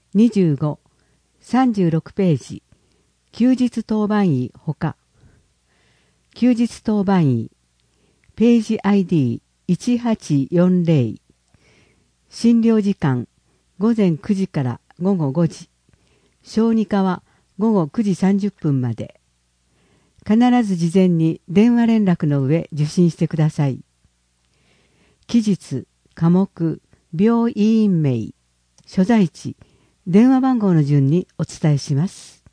25、36ページ、休日当番医ほか。休日当番医、ページ ID1840、診療時間、午前9時から午後5時、小児科は午後9時30分まで。必ず事前に電話連絡の上受診してください。期日、科目、病院名、所在地、電話番号の順にお伝えします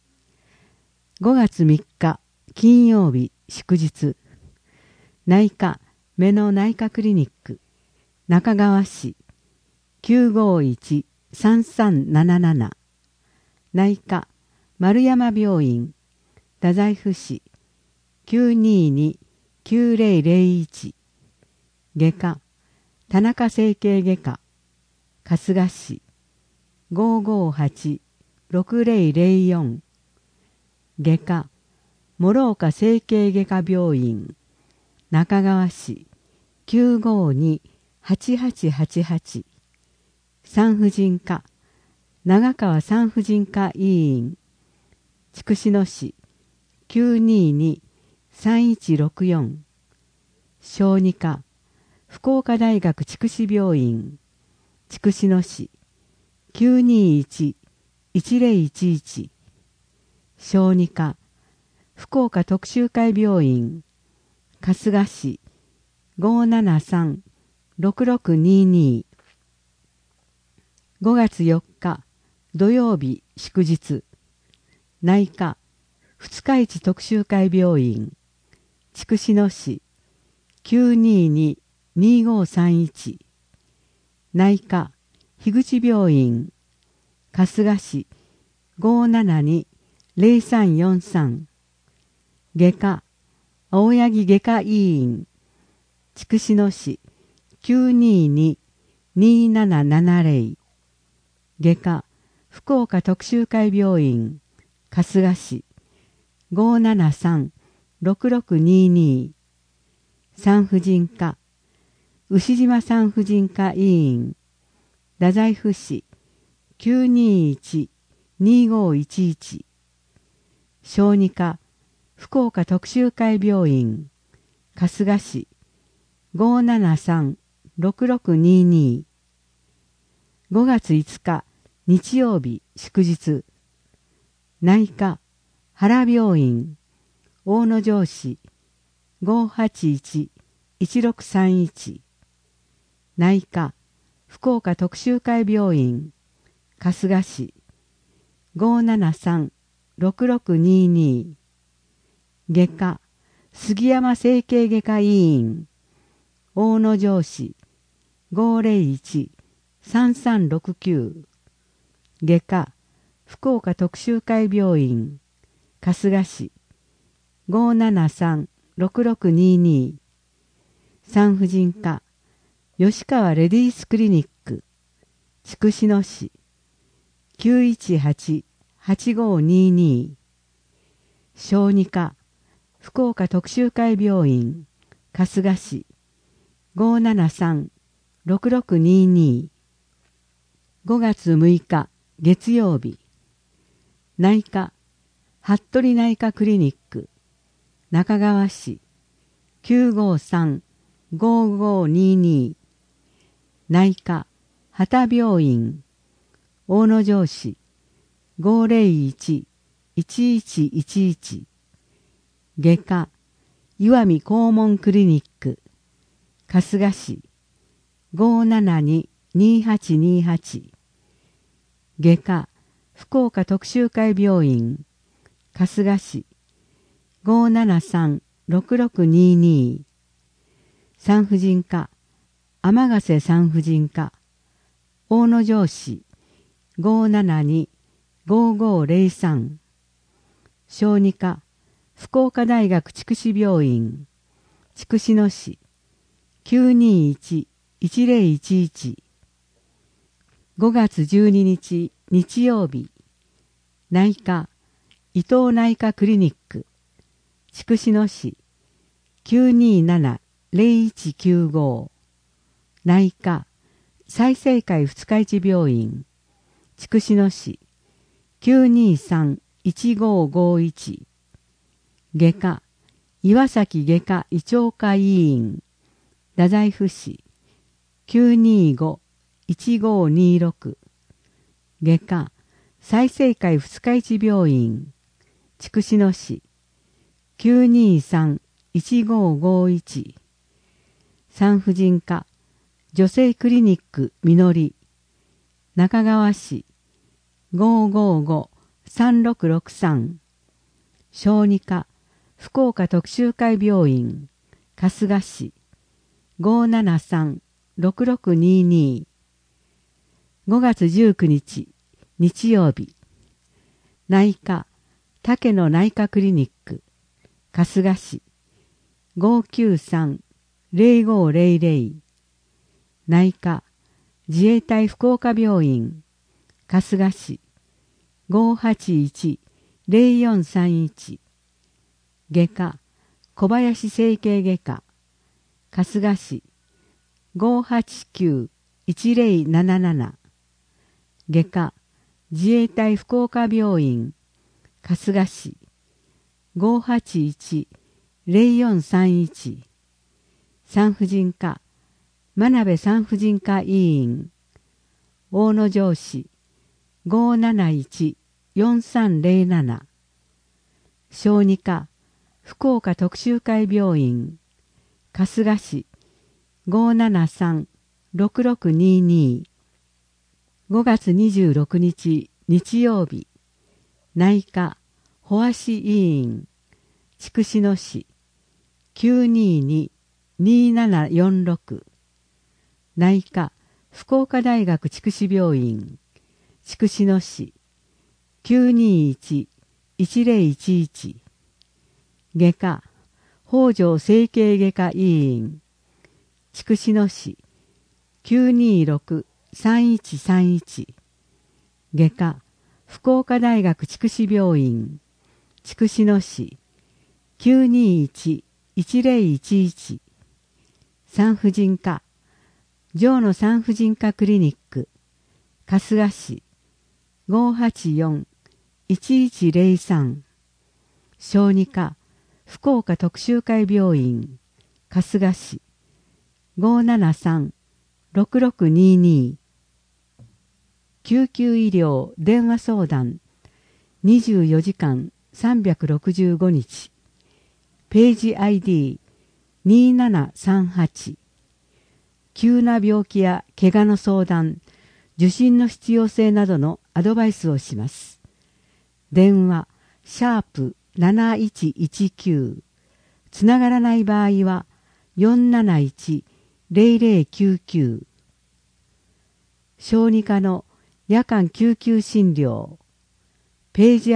。5月3日、金曜日、祝日。内科、目の内科クリニック、中川市、951-3377。内科、丸山病院、太宰府市、922-9001。外科、田中整形外科、春日市、558-6004。外科、諸岡整形外科病院、中川市、952-8888。産婦人科、長川産婦人科医院、筑紫野市、922-3164。小児科、福岡大学筑紫病院、筑紫野市、921-1011。小児科、福岡徳洲会病院、春日市、573-6622。5月4日、土曜日、祝日。内科、二日市徳洲会病院、筑紫野市、922-2531。内科、樋口病院、春日市、572-0343。外科、青柳外科医院、筑紫野市、922-2770。外科、福岡徳洲会病院、春日市、573-6622。産婦人科、牛島産婦人科医院、太宰府市、921-2511。小児科、福岡徳洲会病院、春日市、573-6622。5月5日、日曜日、祝日。内科、原病院、大野城市、581-1631。内科、福岡徳洲会病院、春日市、573-6622。外科、杉山整形外科医院、大野城市、501-3369。外科、福岡徳洲会病院、春日市、573-6622。産婦人科、吉川レディースクリニック、筑紫野市、918-8522。小児科、福岡徳洲会病院、春日市、573-6622。5月6日、月曜日。内科、服部内科クリニック、中川市、953-5522。内科、畑病院、大野城市、501-1111。外科、石見肛門クリニック、春日市、572-2828。外科、福岡徳洲会病院、春日市、573-6622。産婦人科、天ヶ瀬産婦人科、大野城市、572-5503。小児科、福岡大学筑紫病院、筑紫野市、921-1011。5月12日、日曜日。内科、伊藤内科クリニック、筑紫野市、927-0195。内科、済生会二日市病院、 筑紫野市 923-1551 外科岩崎外科医長会委員太宰府市 925-1526 外科済生会二日市病院筑紫野市 923-1551 産婦人科女性クリニックみのり中川市 555-3663 小児科福岡徳洲会病院春日市 573-6622 5月19日日曜日内科竹野内科クリニック春日市 593-0500 内科自衛隊福岡病院春日市 581-0431 外科小林整形外科春日市 589-1077 外科自衛隊福岡病院春日市 581-0431 産婦人科真鍋産婦人科医院大野城市 571-4307 小児科福岡徳洲会病院春日市 573-6622 5月26日日曜日内科保足医院筑紫野市 922-2746 内科福岡大学筑紫病院筑紫野市 921-1011 外科北条整形外科医院筑紫野市 926-3131 外科福岡大学筑紫病院筑紫野市 921-1011 産婦人科城野産婦人科クリニック春日市 584-1103 小児科福岡徳洲会病院春日市 573-6622 救急医療電話相談24時間365日ページ ID2738 急な病気や怪我の相談受診の必要性などのアドバイスをします。電話#7119つながらない場合は 471-0099 小児科の夜間救急診療ページ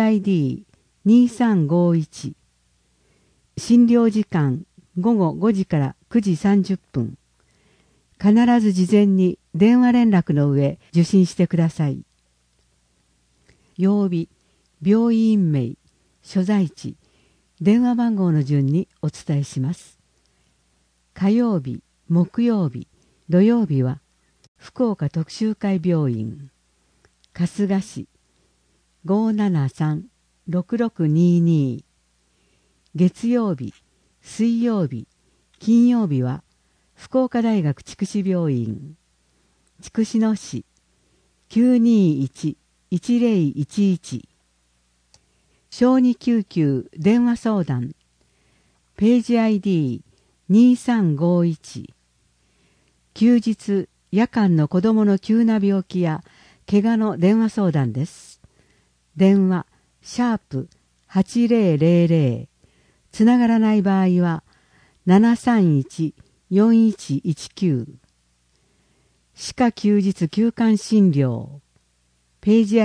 ID2351 診療時間午後5時から9時30分必ず事前に電話連絡の上受診してください。曜日、病院名、所在地、電話番号の順にお伝えします。火曜日、木曜日、土曜日は福岡徳洲会病院春日市 573-6622 月曜日、水曜日、金曜日は福岡大学筑紫病院筑紫野市 921-1011 小児救急電話相談ページ ID2351 休日夜間の子どもの急な病気や怪我の電話相談です。電話#8000つながらない場合は731-4119歯科休日休館診療ページ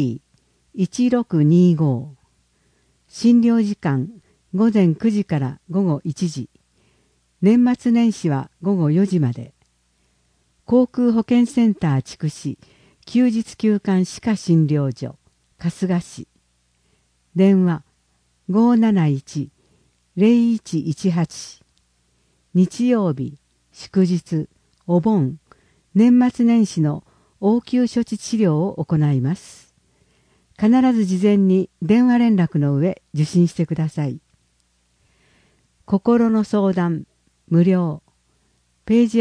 ID1625 診療時間午前9時から午後1時年末年始は午後4時まで航空保健センター筑紫休日休館歯科診療所春日市電話571-0118日曜日祝日お盆年末年始の応急処置治療を行います。必ず事前に電話連絡の上受診してください。心の相談無料ページ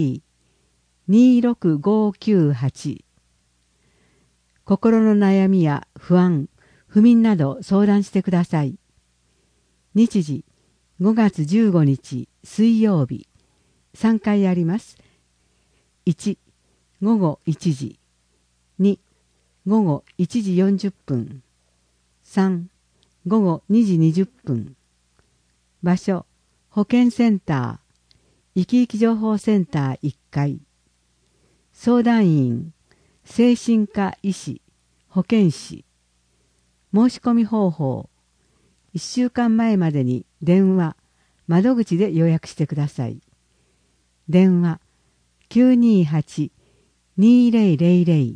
ID26598 心の悩みや不安、不眠など相談してください。日時5月15日水曜日3回あります。1、午後1時。2、午後1時40分。3、午後2時20分。場所、保健センター、生き生き情報センター1階。相談員、精神科医師、保健師。申し込み方法、1週間前までに電話、窓口で予約してください。電話、928-2000。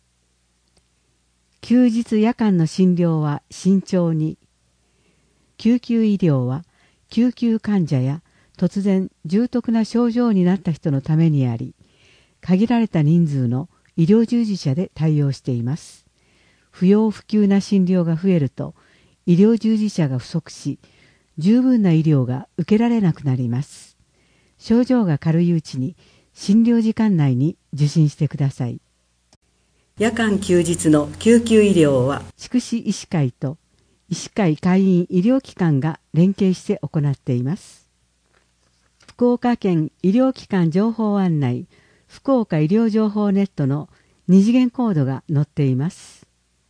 休日夜間の診療は慎重に。救急医療は救急患者や突然重篤な症状になった人のためにあり、限られた人数の医療従事者で対応しています。不要不急な診療が増えると医療従事者が不足し、十分な医療が受けられなくなります。症状が軽いうちに診療時間内に受診してください。夜間休日の救急医療は筑紫医師会と医師会会員医療機関が連携して行っています。福岡県医療機関情報案内福岡医療情報ネットの二次元コードが載っています。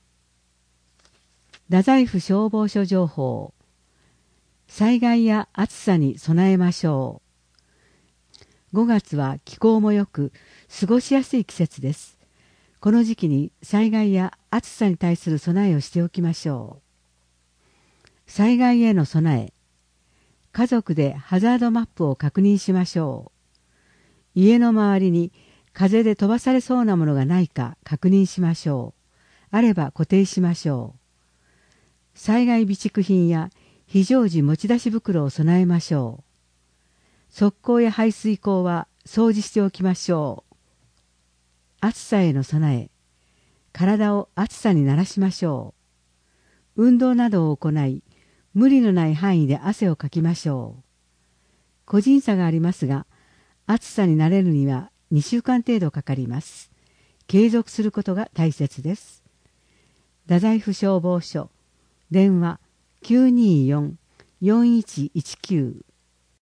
太宰府消防署情報。災害や暑さに備えましょう。5月は気候も良く過ごしやすい季節です。この時期に災害や暑さに対する備えをしておきましょう。災害への備え。家族でハザードマップを確認しましょう。家の周りに風で飛ばされそうなものがないか確認しましょう。あれば固定しましょう。災害備蓄品や非常時持ち出し袋を備えましょう。側溝や排水溝は掃除しておきましょう。暑さへの備え。体を暑さに慣らしましょう。運動などを行い、無理のない範囲で汗をかきましょう。個人差がありますが、暑さに慣れるには2週間程度かかります。継続することが大切です。太宰府消防署電話 924-4119